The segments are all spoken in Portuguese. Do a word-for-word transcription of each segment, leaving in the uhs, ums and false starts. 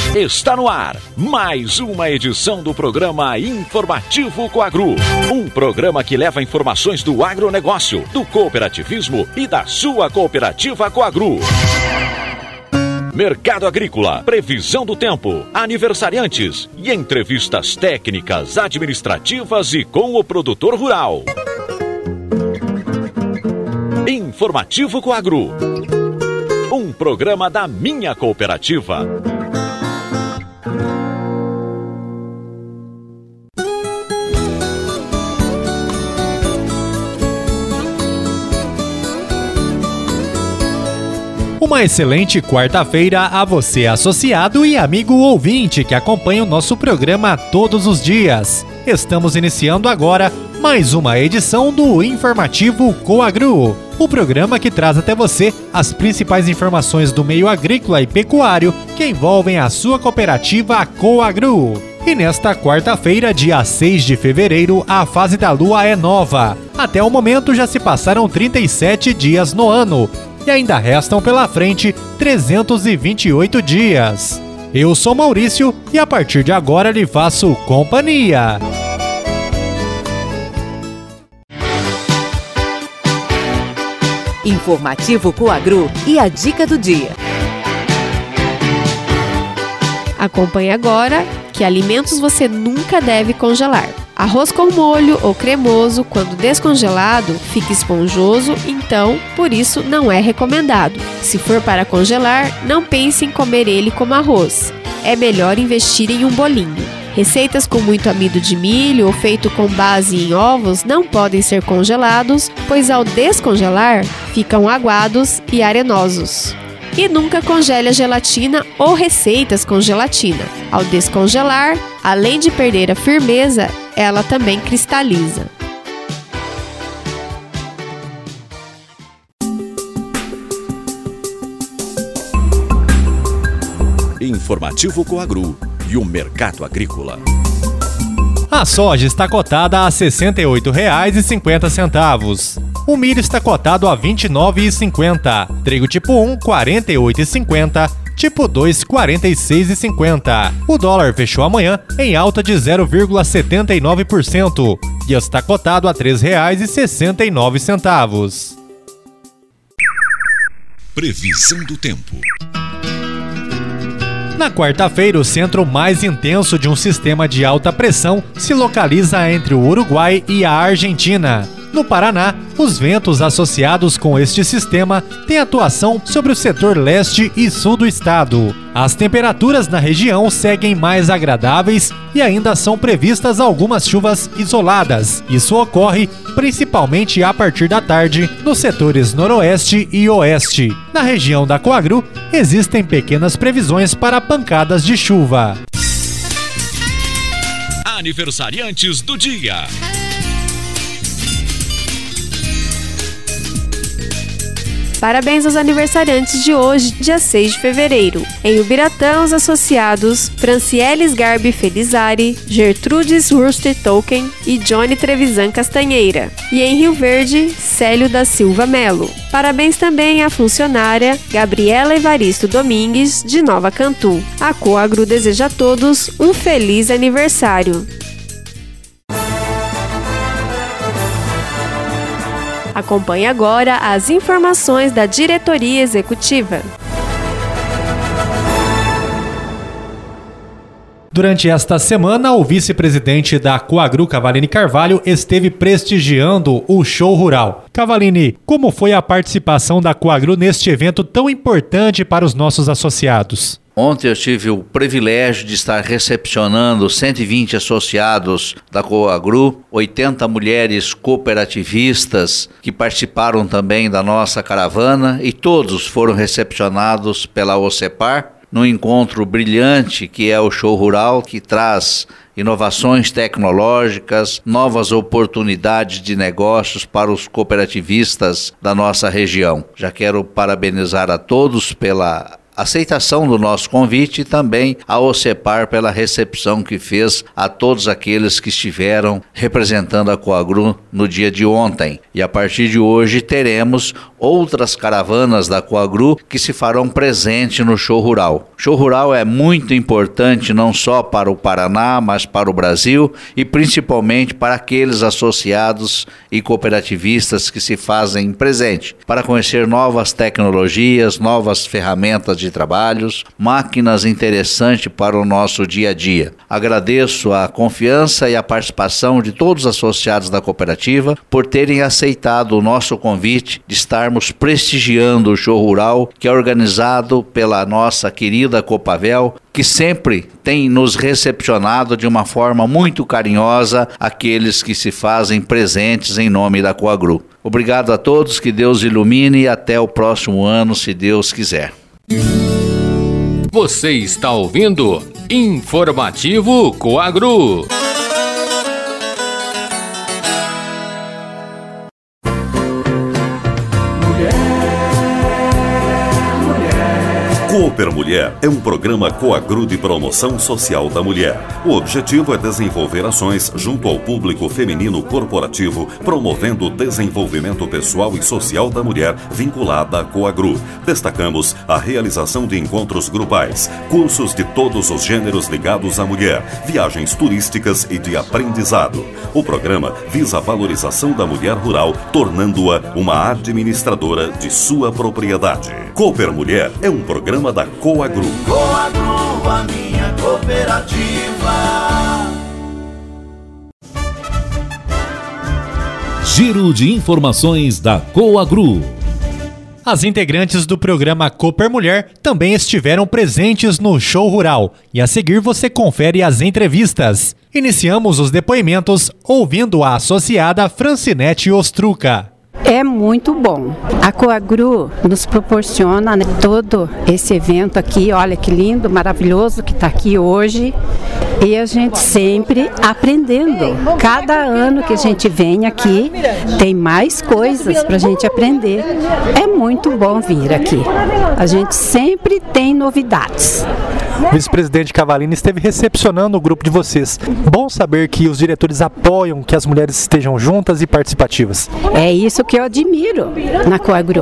Está no ar mais uma edição do programa Informativo Coagru. Um programa que leva informações do agronegócio, do cooperativismo e da sua cooperativa Coagru. Mercado agrícola, previsão do tempo, aniversariantes e entrevistas técnicas, administrativas e com o produtor rural. Informativo Coagru. Um programa da minha cooperativa. Uma excelente quarta-feira a você, associado e amigo ouvinte que acompanha o nosso programa todos os dias. Estamos iniciando agora mais uma edição do Informativo Coagru, o programa que traz até você as principais informações do meio agrícola e pecuário que envolvem a sua cooperativa Coagru. E nesta quarta-feira, dia seis de fevereiro, a fase da lua é nova. Até o momento já se passaram trinta e sete dias no ano. E ainda restam pela frente trezentos e vinte e oito dias. Eu sou Maurício e a partir de agora lhe faço companhia. Informativo Coagru e a dica do dia. Acompanhe agora que alimentos você nunca deve congelar. Arroz com molho ou cremoso, quando descongelado, fica esponjoso, então, por isso, não é recomendado. Se for para congelar, não pense em comer ele como arroz. É melhor investir em um bolinho. Receitas com muito amido de milho ou feito com base em ovos não podem ser congelados, pois ao descongelar, ficam aguados e arenosos. E nunca congele a gelatina ou receitas com gelatina. Ao descongelar, além de perder a firmeza, ela também cristaliza. Informativo Coagru e o mercado agrícola. A soja está cotada a sessenta e oito reais e cinquenta centavos. O milho está cotado a vinte e nove reais e cinquenta centavos. Trigo tipo um, quarenta e oito reais e cinquenta centavos. Tipo dois, quarenta e seis reais e cinquenta centavos. O dólar fechou amanhã em alta de zero vírgula setenta e nove por cento e está cotado a três reais e sessenta e nove centavos. Previsão do tempo. Na quarta-feira, o centro mais intenso de um sistema de alta pressão se localiza entre o Uruguai e a Argentina. No Paraná, os ventos associados com este sistema têm atuação sobre o setor leste e sul do estado. As temperaturas na região seguem mais agradáveis e ainda são previstas algumas chuvas isoladas. Isso ocorre principalmente a partir da tarde nos setores noroeste e oeste. Na região da Coagru, existem pequenas previsões para pancadas de chuva. Aniversariantes do dia. Parabéns aos aniversariantes de hoje, dia seis de fevereiro. Em Ubiratã, os associados Francieles Garbi Felizari, Gertrudes Hurster Tolkien e Johnny Trevisan Castanheira. E em Rio Verde, Célio da Silva Melo. Parabéns também à funcionária Gabriela Evaristo Domingues, de Nova Cantu. A Coagru deseja a todos um feliz aniversário. Acompanhe agora as informações da diretoria executiva. Durante esta semana, o vice-presidente da Coagru, Cavalini Carvalho, esteve prestigiando o Show Rural. Cavalini, como foi a participação da Coagru neste evento tão importante para os nossos associados? Ontem eu tive o privilégio de estar recepcionando cento e vinte associados da Coagru, oitenta mulheres cooperativistas que participaram também da nossa caravana e todos foram recepcionados pela OCEPAR num encontro brilhante que é o Show Rural, que traz inovações tecnológicas, novas oportunidades de negócios para os cooperativistas da nossa região. Já quero parabenizar a todos pela aceitação do nosso convite e também a OCEPAR pela recepção que fez a todos aqueles que estiveram representando a Coagru no dia de ontem. E a partir de hoje teremos outras caravanas da Coagru que se farão presente no show rural. O show rural é muito importante não só para o Paraná, mas para o Brasil e principalmente para aqueles associados e cooperativistas que se fazem presente, para conhecer novas tecnologias, novas ferramentas de trabalhos, máquinas interessantes para o nosso dia a dia. Agradeço a confiança e a participação de todos os associados da cooperativa por terem aceitado o nosso convite de estarmos prestigiando o show rural que é organizado pela nossa querida Copavel, que sempre tem nos recepcionado de uma forma muito carinhosa aqueles que se fazem presentes em nome da Coagru. Obrigado a todos, que Deus ilumine e até o próximo ano, se Deus quiser. Você está ouvindo Informativo Coagru. Cooper Mulher é um programa Coagru de promoção social da mulher. O objetivo é desenvolver ações junto ao público feminino corporativo, promovendo o desenvolvimento pessoal e social da mulher vinculada à Coagru. Destacamos a realização de encontros grupais, cursos de todos os gêneros ligados à mulher, viagens turísticas e de aprendizado. O programa visa a valorização da mulher rural, tornando-a uma administradora de sua propriedade. Cooper Mulher é um programa da Coagru. Coagru, a minha cooperativa. Giro de informações da Coagru. As integrantes do programa Cooper Mulher também estiveram presentes no show rural e a seguir você confere as entrevistas. Iniciamos os depoimentos ouvindo a associada Francinete Ostruca. É muito bom. A Coagru nos proporciona, né, todo esse evento aqui, olha que lindo, maravilhoso que está aqui hoje. E a gente sempre aprendendo. Cada ano que a gente vem aqui, tem mais coisas para a gente aprender. É muito bom vir aqui. A gente sempre tem novidades. O vice-presidente Cavalini esteve recepcionando o grupo de vocês. Bom saber que os diretores apoiam que as mulheres estejam juntas e participativas. É isso que eu admiro na Coagru.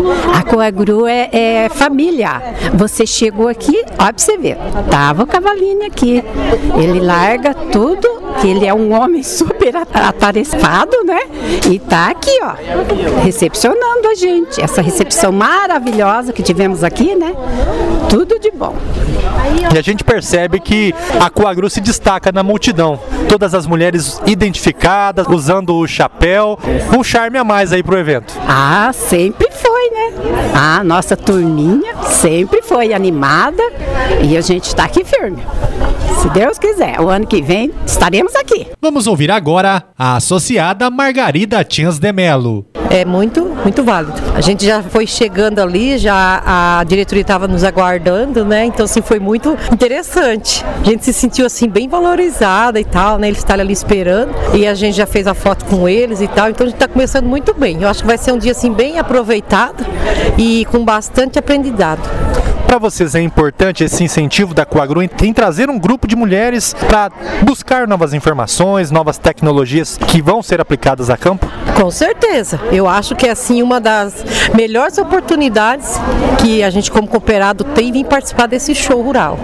A Coagru é, é família. Você chegou aqui, ó, pra você ver, tava o Cavalini aqui. Ele larga tudo, que ele é um homem super atarefado, né? E tá aqui, ó, recepcionando a gente. Essa recepção maravilhosa que tivemos aqui, né? Tudo de bom. E a gente percebe que a Coagru se destaca na multidão. Todas as mulheres identificadas, usando o chapéu. Um charme a mais aí pro evento. Ah, sempre foi, né? A nossa turminha sempre foi animada e a gente tá aqui firme. Se Deus quiser, o ano que vem estaremos aqui. Vamos ouvir agora a associada Margarida Tins de Melo. É muito, muito válido. A gente já foi chegando ali, já a diretoria estava nos aguardando, né? Então, assim, foi muito interessante. A gente se sentiu, assim, bem valorizada e tal, né? Eles estavam ali esperando e a gente já fez a foto com eles e tal. Então, a gente está começando muito bem. Eu acho que vai ser um dia, assim, bem aproveitado e com bastante aprendizado. Para vocês é importante esse incentivo da Coagru em trazer um grupo de mulheres para buscar novas informações, novas tecnologias que vão ser aplicadas a campo? Com certeza. Eu acho que é assim uma das melhores oportunidades que a gente como cooperado tem em vir participar desse show rural.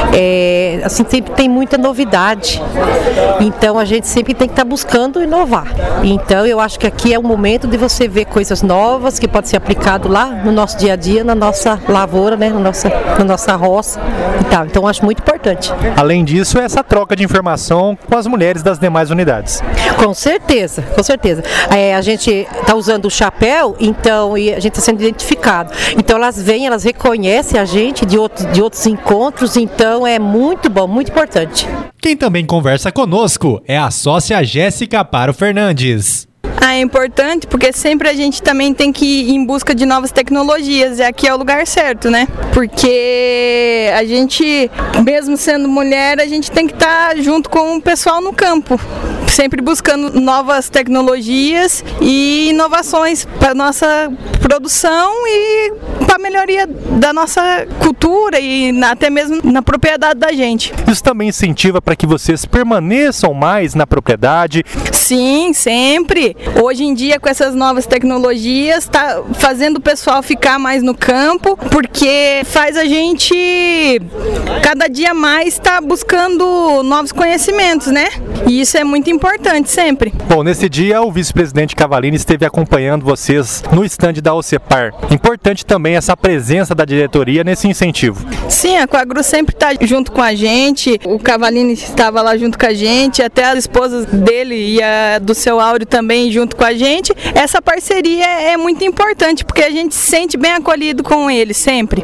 É, assim, sempre tem muita novidade. Então a gente sempre tem que estar buscando inovar. Então eu acho que aqui é o momento de você ver coisas novas que podem ser aplicado lá no nosso dia a dia, na nossa lavoura, né? No nossa, na nossa roça e tal. Então, acho muito importante. Além disso, essa troca de informação com as mulheres das demais unidades. Com certeza, com certeza. É, a gente está usando o chapéu, então, e a gente está sendo identificado. Então, elas vêm, elas reconhecem a gente de, outro, de outros encontros, então é muito bom, muito importante. Quem também conversa conosco é a sócia Jéssica Paro Fernandes. Ah, é importante porque sempre a gente também tem que ir em busca de novas tecnologias e aqui é o lugar certo, né? Porque a gente, mesmo sendo mulher, a gente tem que estar junto com o pessoal no campo, sempre buscando novas tecnologias e inovações para nossa produção e para a melhoria da nossa cultura e na, até mesmo na propriedade da gente. Isso também incentiva para que vocês permaneçam mais na propriedade? Sim, sempre. Hoje em dia, com essas novas tecnologias, está fazendo o pessoal ficar mais no campo, porque faz a gente cada dia mais estar tá buscando novos conhecimentos, né? E isso é muito importante sempre. Bom, nesse dia o vice-presidente Cavalini esteve acompanhando vocês no estande da OCEPAR. Importante também essa presença da diretoria nesse incentivo. Sim, a Coagru sempre está junto com a gente, o Cavalini estava lá junto com a gente, até as esposas dele e a do seu Áureo também junto com a gente. Essa parceria é muito importante, porque a gente se sente bem acolhido com ele sempre.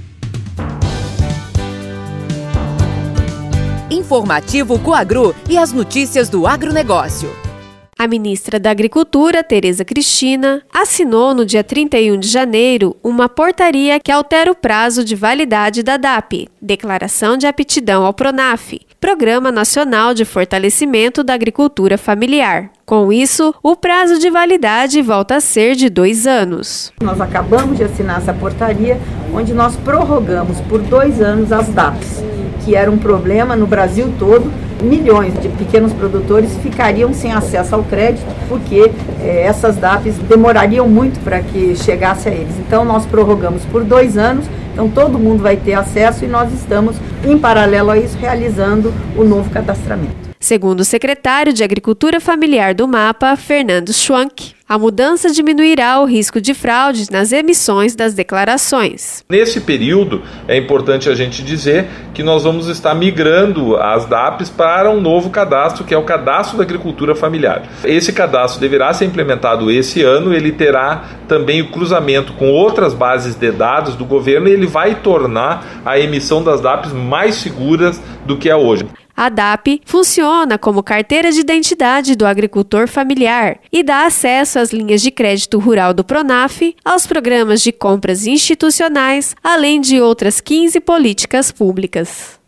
Informativo Coagru e as notícias do agronegócio. A ministra da Agricultura, Tereza Cristina, assinou no dia trinta e um de janeiro uma portaria que altera o prazo de validade da D A P, Declaração de Aptidão ao PRONAF, Programa Nacional de Fortalecimento da Agricultura Familiar. Com isso, o prazo de validade volta a ser de dois anos. Nós acabamos de assinar essa portaria, onde nós prorrogamos por dois anos as D A Ps, que era um problema no Brasil todo. Milhões de pequenos produtores ficariam sem acesso ao crédito, porque eh, essas D A Ps demorariam muito para que chegasse a eles. Então, nós prorrogamos por dois anos, então todo mundo vai ter acesso e nós estamos, em paralelo a isso, realizando o novo cadastramento. Segundo o secretário de Agricultura Familiar do MAPA, Fernando Schwank, a mudança diminuirá o risco de fraudes nas emissões das declarações. Nesse período, é importante a gente dizer que nós vamos estar migrando as D A Ps para um novo cadastro, que é o Cadastro da Agricultura Familiar. Esse cadastro deverá ser implementado esse ano, ele terá também o cruzamento com outras bases de dados do governo e ele vai tornar a emissão das D A Ps mais seguras do que é hoje. A D A P funciona como carteira de identidade do agricultor familiar e dá acesso às linhas de crédito rural do PRONAF, aos programas de compras institucionais, além de outras quinze políticas públicas.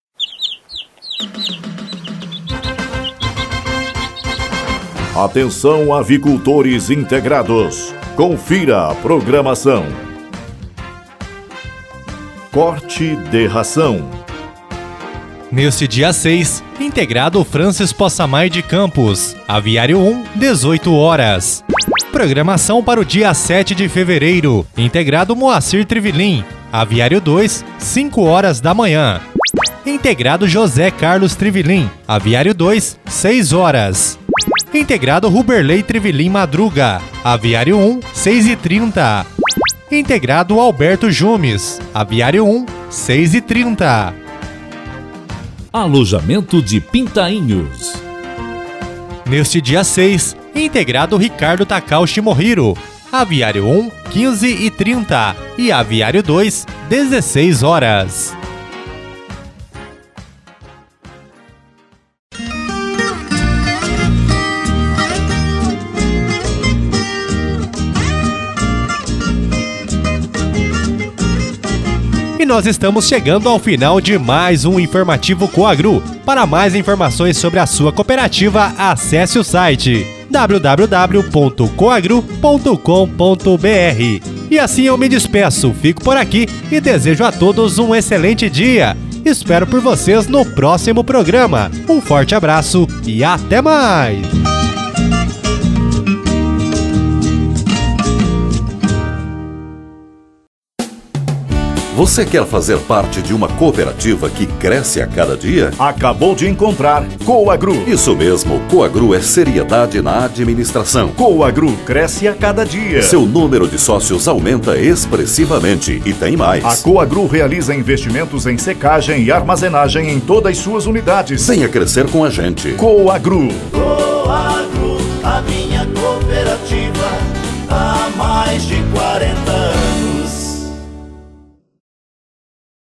Atenção, avicultores integrados. Confira a programação. Corte de ração. Neste dia seis, integrado Francis Possamay de Campos, Aviário um, dezoito horas. Programação para o dia sete de fevereiro, integrado Moacir Trivelin, Aviário dois, cinco horas da manhã. Integrado José Carlos Trivelin, Aviário dois, seis horas. Integrado Ruberley Trivelin Madruga, Aviário um, seis e trinta. Integrado Alberto Jumes, Aviário um, seis e trinta. Alojamento de Pintainhos. Neste dia seis, integrado Ricardo Takao Shimohiro, Aviário um, quinze e trinta e Aviário dois, dezesseis horas. E nós estamos chegando ao final de mais um Informativo Coagru. Para mais informações sobre a sua cooperativa, acesse o site w w w ponto coagru ponto com ponto b r. E assim eu me despeço, fico por aqui e desejo a todos um excelente dia. Espero por vocês no próximo programa. Um forte abraço e até mais! Você quer fazer parte de uma cooperativa que cresce a cada dia? Acabou de encontrar Coagru. Isso mesmo, Coagru é seriedade na administração. Coagru cresce a cada dia. Seu número de sócios aumenta expressivamente e tem mais. A Coagru realiza investimentos em secagem e armazenagem em todas as suas unidades. Venha crescer com a gente. Coagru. Coagru.